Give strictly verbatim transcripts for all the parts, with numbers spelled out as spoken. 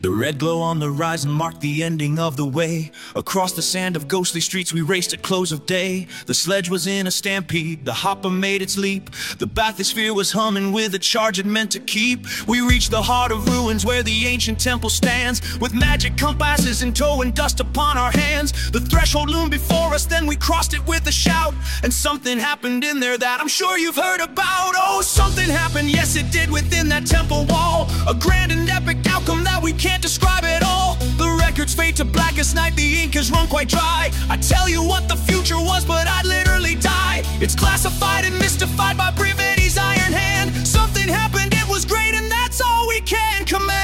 The red glow on the horizon marked the ending of the way. Across the sand of ghostly streets we raced at close of day. The sledge was in a stampede, the hopper made its leap. The bathysphere was humming with a charge it meant to keep. We reached the heart of ruins where the ancient temple stands, with magic compasses in tow and dust upon our hands. The threshold loomed before us, then we crossed it with a shout. And something happened in there that I'm sure you've heard about. Oh, something happened, yes it did, within that temple wall. A grand and epic outcome that we can't describe it all. The records fade to blackest night, the ink has run quite dry. I tell you what the future was, but I'd literally die. It's classified and mystified by Brivetti's iron hand. Something happened, it was great, and that's all we can command.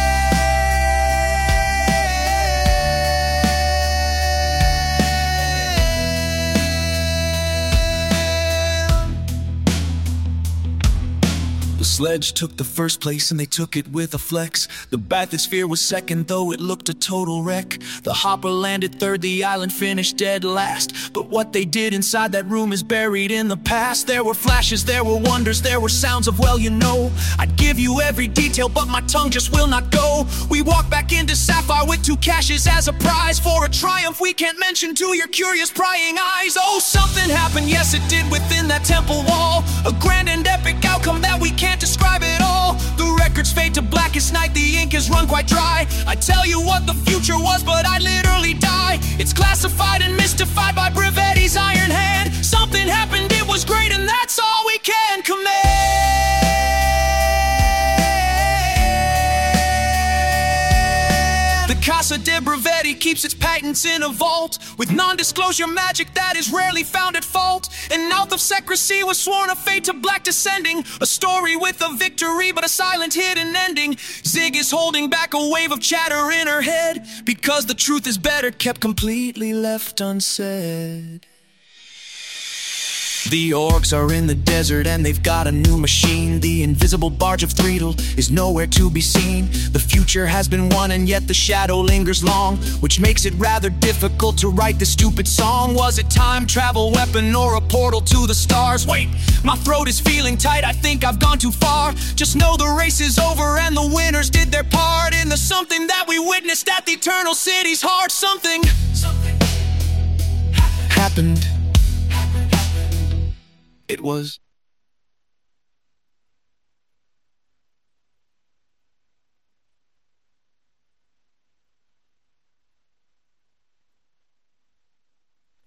The sledge took the first place and they took it with a flex. The bathysphere was second, though it looked a total wreck. The hopper landed third, the island finished dead last. But what they did inside that room is buried in the past. There were flashes, there were wonders, there were sounds of, well, you know. I'd give you every detail, but my tongue just will not go. We walked back into Sapphire with two caches as a prize, for a triumph we can't mention to your curious prying eyes. Oh, something happened, yes it did, within that temple wall. A grand and epic outcome that we can't describe it all. The records fade to blackest night, the ink has run quite dry. I tell you what the future was, but I'd literally die. It's classified and mystified by Brivetti's iron hand. Something happened, it was great, and that's all we can command. The Casa de Brivetti keeps its patents in a vault, with non-disclosure magic that is rarely found at fault. An oath of secrecy was sworn, a fate to black descending. A story with a victory, but a silent hidden ending. Zig is holding back a wave of chatter in her head, because the truth is better kept completely left unsaid. The orcs are in the desert and they've got a new machine. The invisible barge of Threedle is nowhere to be seen. The future has been won and yet the shadow lingers long, which makes it rather difficult to write this stupid song. Was it time travel weapon or a portal to the stars? Wait, my throat is feeling tight, I think I've gone too far. Just know the race is over and the winners did their part in the something that we witnessed at the Eternal City's heart. Something, something happened. happened. It was